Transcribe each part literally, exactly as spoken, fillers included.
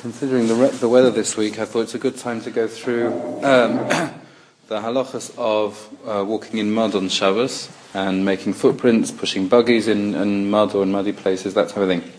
Considering the, re- the weather this week, I thought it's a good time to go through um, the halachas of uh, walking in mud on Shabbos and making footprints, pushing buggies in, in mud or in muddy places, that type of thing.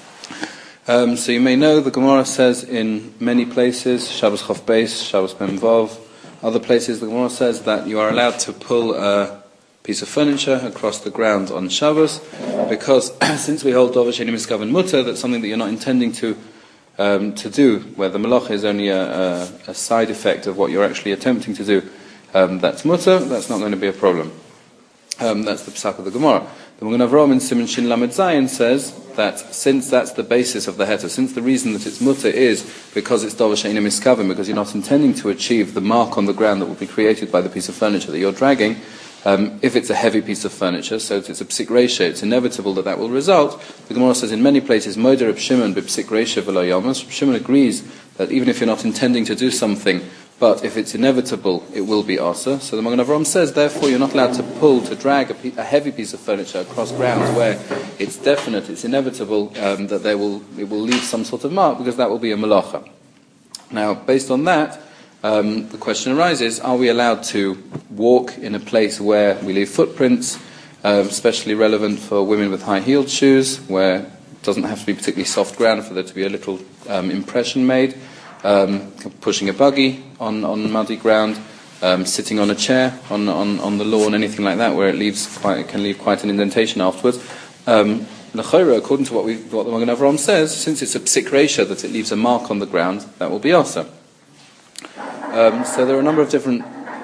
Um, so you may know the Gemara says in many places, Shabbos Chof Beis, Shabbos Mem Vav, other places the Gemara says that you are allowed to pull a piece of furniture across the ground on Shabbos because since we hold Dover Sheni Miskaven Mutter, that's something that you're not intending to Um, to do, where the malacha is only a, a, a side effect of what you're actually attempting to do. Um, that's mutter, that's not going to be a problem. Um, that's the psak of the Gemara. The Magen Avraham in Siman Shin Lamed Zayin says that since that's the basis of the heter, since the reason that it's mutter is because it's Dover She'eino Miskaven, because you're not intending to achieve the mark on the ground that will be created by the piece of furniture that you're dragging, Um, if it's a heavy piece of furniture, so it's a psik reisha, it's inevitable that that will result. The Gemara says in many places, Moeder Reb Shimon be psik reisha v'lo yamas. Reb Shimon agrees that even if you're not intending to do something, but if it's inevitable, it will be asa. So the Magen Avraham says, therefore, you're not allowed to pull, to drag a, pe- a heavy piece of furniture across grounds where it's definite, it's inevitable um, that they will, it will leave some sort of mark, because that will be a malacha. Now, based on that, Um, the question arises, are we allowed to walk in a place where we leave footprints, uh, especially relevant for women with high-heeled shoes, where it doesn't have to be particularly soft ground for there to be a little um, impression made, um, pushing a buggy on, on muddy ground, um, sitting on a chair on, on, on the lawn, anything like that, where it leaves quite, it can leave quite an indentation afterwards. Um, L'chora, according to what, we, what the Magen Avraham says, since it's a psik reisha that it leaves a mark on the ground, that will be asa. Um, so there are a number of different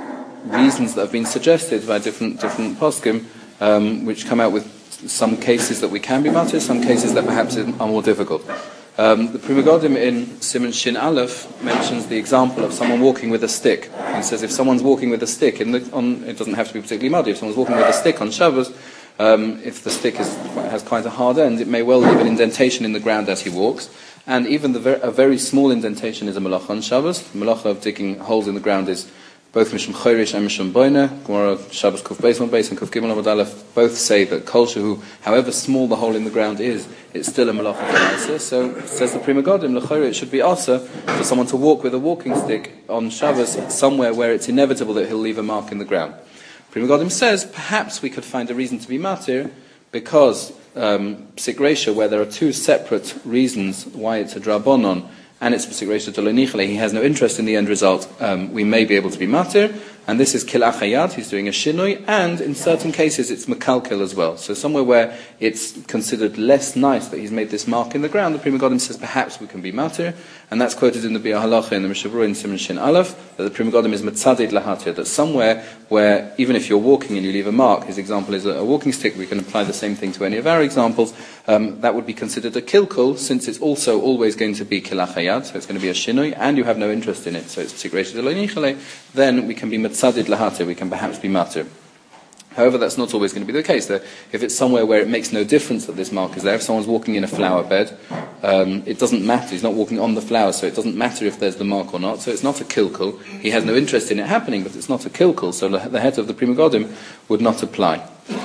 reasons that have been suggested by different different poskim, um, which come out with some cases that we can be matir, some cases that perhaps are more difficult. Um, the Pri Megadim in Siman Shin Aleph mentions the example of someone walking with a stick. He says if someone's walking with a stick, in the, on, it doesn't have to be particularly muddy, if someone's walking with a stick on Shabbos, um, if the stick is, has quite a hard end, it may well leave an indentation in the ground as he walks. And even the ver- a very small indentation is a malacha on Shabbos. The malacha of digging holes in the ground is both Mishum Chorish and Mishum Boina. Gemara Shabbos Kuf Beis Mon Beis and Kuf Gimel Amud Aleph both say that Kol Shehu, however small the hole in the ground is, it's still a malacha d'oraisa. So says the Pri Megadim, l'chora, it should be asa for someone to walk with a walking stick on Shabbos somewhere where it's inevitable that he'll leave a mark in the ground. Pri Megadim says perhaps we could find a reason to be matir because Um, psik reisha, where there are two separate reasons why it's a drabonon and it's psik reisha to lo nichle, he has no interest in the end result, um, we may be able to be matir, and this is kilach hayad, he's doing a shinoi, and in certain cases it's mekalkel as well. So somewhere where it's considered less nice that he's made this mark in the ground, the Pri Megadim says perhaps we can be matir, and that's quoted in the Biur Halacha in the Mishnah Berurah in Siman Shin Aleph, that the Pri Megadim is metzadid lahatir, that somewhere where even if you're walking and you leave a mark, his example is a, a walking stick, we can apply the same thing to any of our examples, um, that would be considered a kilkul, since it's also always going to be kilach hayad, so it's going to be a shinoi, and you have no interest in it, so it's psik reisha de lo nichale, then we can be metzadid lahatir, we can perhaps be matir. However, that's not always going to be the case. If it's somewhere where it makes no difference that this mark is there, if someone's walking in a flower bed, um, it doesn't matter. He's not walking on the flower, so it doesn't matter if there's the mark or not. So it's not a kilkul. He has no interest in it happening, but it's not a kilkul. So the het of the Pri Megadim would not apply.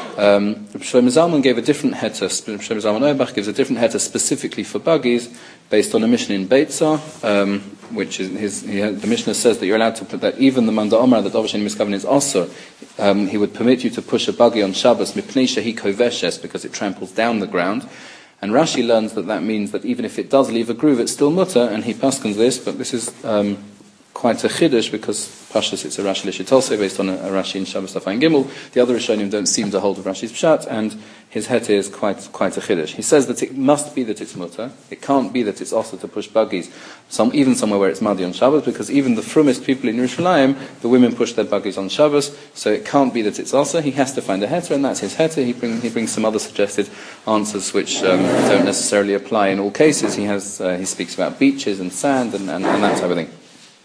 Um, Shlomo Zalman gave a different heter. Shlomo Zalman Auerbach gives a different heter specifically for buggies, based on a mission in Beitzah, um, which is his. He had, the Mishnah says that you're allowed to put that even the Manda Omar that Dover Sheni Miskaven is also. Um, he would permit you to push a buggy on Shabbos mipnei shehi koveshes, because it tramples down the ground. And Rashi learns that that means that even if it does leave a groove, it's still mutter, and he paskens this, but this is um, quite a chiddush, because Pashas it's a Rashi Lishitolse based on a, a Rashi in Shabbos Tafayin Gimel. The other Rishonim don't seem to hold of Rashi's Pshat, and his het is quite quite a chiddush. He says that it must be that it's mutter. It can't be that it's also to push buggies, some even somewhere where it's muddy on Shabbos, because even the frumest people in Yerushalayim, the women push their buggies on Shabbos, so it can't be that it's also. He has to find a heter, and that's his heter. He, bring, he brings some other suggested answers which um, don't necessarily apply in all cases. He has uh, he speaks about beaches and sand and, and, and that type of thing.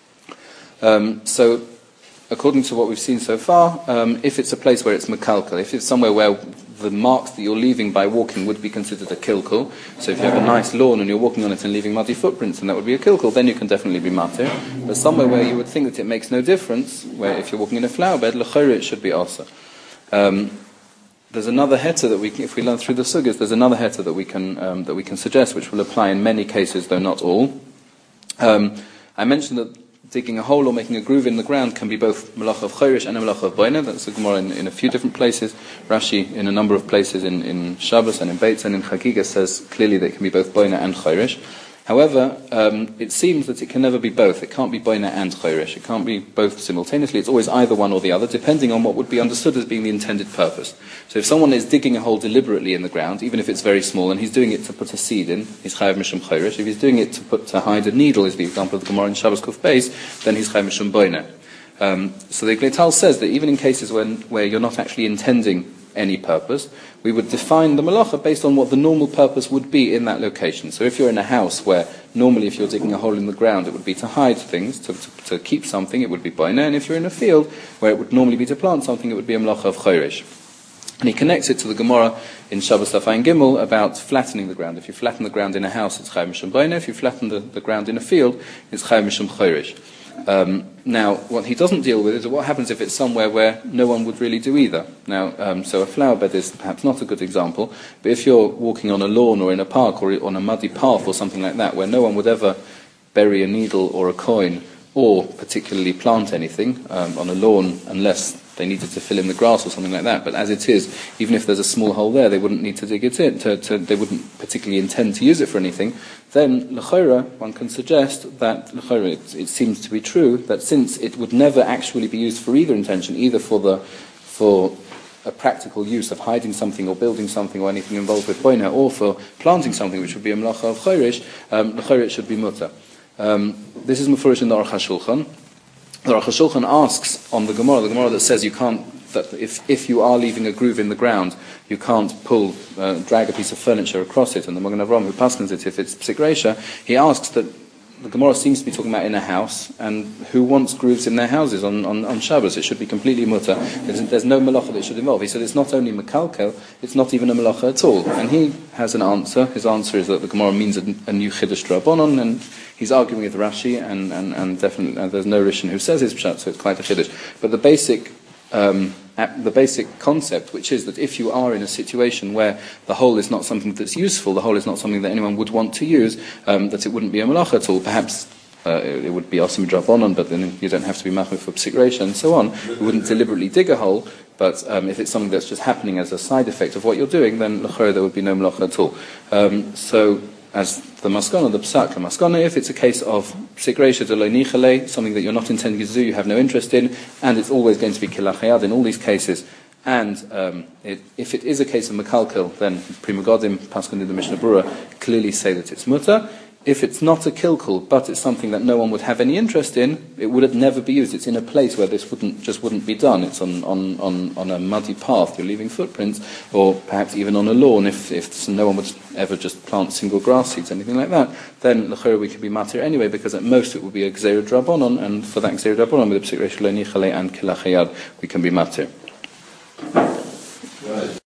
Um, so, according to what we've seen so far, um, if it's a place where it's mekalkel, if it's somewhere where the marks that you're leaving by walking would be considered a kilkul, so if you have a nice lawn and you're walking on it and leaving muddy footprints, and that would be a kilkul, then you can definitely be matir. But somewhere where you would think that it makes no difference, where if you're walking in a flower bed, l'chora, it should be also. Um, there's another heter that we, can, if we learn through the sugyas, there's another heter that we can um, that we can suggest, which will apply in many cases, though not all. Um, I mentioned that digging a hole or making a groove in the ground can be both malacha of chayrish and a malacha of boina. That's the Gemara in, in a few different places. Rashi, in a number of places in, in Shabbos and in Beitz and in Chagiga, says clearly that it can be both boina and chayrish. However, um, it seems that it can never be both. It can't be boina and chayrish. It can't be both simultaneously. It's always either one or the other, depending on what would be understood as being the intended purpose. So if someone is digging a hole deliberately in the ground, even if it's very small, and he's doing it to put a seed in, he's chayav mishum chayrish. If he's doing it to put to hide a needle, is the example of the Gemara in Shabbos Kuf Beis, then he's chayav mishum boina. Um, so the Gleital says that even in cases when where you're not actually intending any purpose, we would define the malacha based on what the normal purpose would be in that location. So if you're in a house where normally if you're digging a hole in the ground it would be to hide things, to, to, to keep something, it would be boina, and if you're in a field where it would normally be to plant something, it would be a malacha of chayrish. And he connects it to the Gemara in Shabbos Tafayin Gimel about flattening the ground. If you flatten the ground in a house, it's chayav mishum boina. If you flatten the, the ground in a field, it's chayav mishum chayrish. Um, now, what he doesn't deal with is what happens if it's somewhere where no one would really do either. Now, um, so a flower bed is perhaps not a good example, but if you're walking on a lawn or in a park or on a muddy path or something like that, where no one would ever bury a needle or a coin or particularly plant anything um, on a lawn unless they needed to fill in the grass or something like that, but as it is, even if there's a small hole there, they wouldn't need to dig it in, to, to, they wouldn't particularly intend to use it for anything, then l'chayra, one can suggest that l'chayra, it, it seems to be true, that since it would never actually be used for either intention, either for the for a practical use of hiding something or building something or anything involved with boina, or for planting something which would be a malacha of chayrish, um, l'chayra it should be mutter. Um, this is mufurish in the Aruch HaShulchan. The Aruch HaShulchan asks on the Gemara, the Gemara that says you can't, that if, if you are leaving a groove in the ground, you can't pull, uh, drag a piece of furniture across it, and the Magen Avraham who paskins it if it's psik reisha, he asks that the Gemara seems to be talking about in a house, and who wants grooves in their houses on, on, on Shabbos? It should be completely mutter. There's, there's no malacha that it should involve. He said it's not only mekalkel, it's not even a malacha at all. And he has an answer. His answer is that the Gemara means a, a new chiddush drabanon, and he's arguing with Rashi, and, and, and definitely and there's no Rishon who says his pshat, so it's quite a chiddush. But the basic um, the basic concept, which is that if you are in a situation where the hole is not something that's useful, the hole is not something that anyone would want to use, um, that it wouldn't be a malacha at all. Perhaps uh, it, it would be asim drabanon, but then you don't have to be machmir for psik reisha and so on. You wouldn't deliberately dig a hole, but um, if it's something that's just happening as a side effect of what you're doing, then l'chorah there would be no malacha at all. Um, so, as the maskana, the psak, the maskana, if it's a case of psik reisha de lo nichale, something that you're not intending to do, you have no interest in, and it's always going to be kilachayad in all these cases, and um, it, if it is a case of mekalkel, then Prima Godim, Paskin in the Mishnah Berurah, clearly say that it's mutter. If it's not a kilkul, but it's something that no one would have any interest in, it would never be used. It's in a place where this wouldn't just wouldn't be done. It's on, on, on, on a muddy path, you're leaving footprints, or perhaps even on a lawn, if, if no one would ever just plant single grass seeds, anything like that, then l'chorah we could be matir anyway, because at most it would be a gzeira drabonon, and for that gzeira drabonon with a psik reisha lo nichale and kilachayad, we can be matir.